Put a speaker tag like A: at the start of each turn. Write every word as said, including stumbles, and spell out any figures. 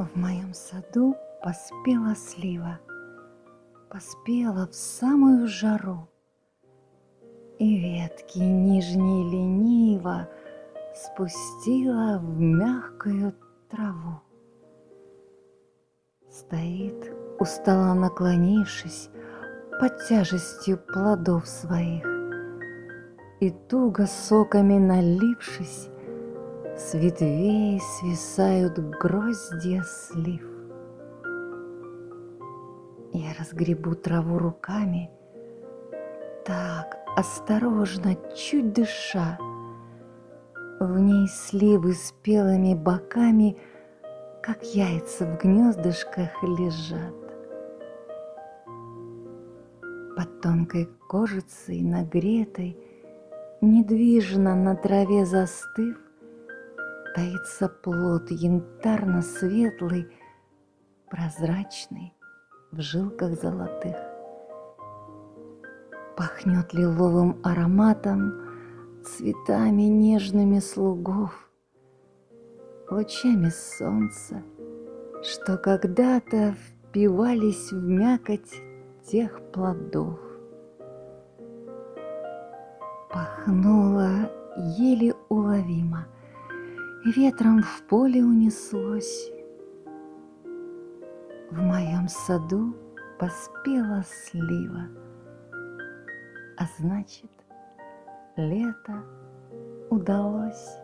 A: В моем саду поспела слива, поспела в самую жару, и ветки нижние лениво спустила в мягкую траву. Стоит, устало наклонившись под тяжестью плодов своих, и туго соками налившись, с ветвей свисают гроздья слив. Я разгребу траву руками, так осторожно, чуть дыша. В ней сливы спелыми боками, как яйца в гнездышках, лежат. Под тонкой кожицей нагретой, недвижно на траве застыв, таится плод янтарно-светлый, прозрачный, в жилках золотых. Пахнет лиловым ароматом, цветами нежными слугов, лучами солнца, что когда-то впивались в мякоть тех плодов. Пахнуло еле уловимо, ветром в поле унеслось. В моем саду поспела слива, а значит, лето удалось.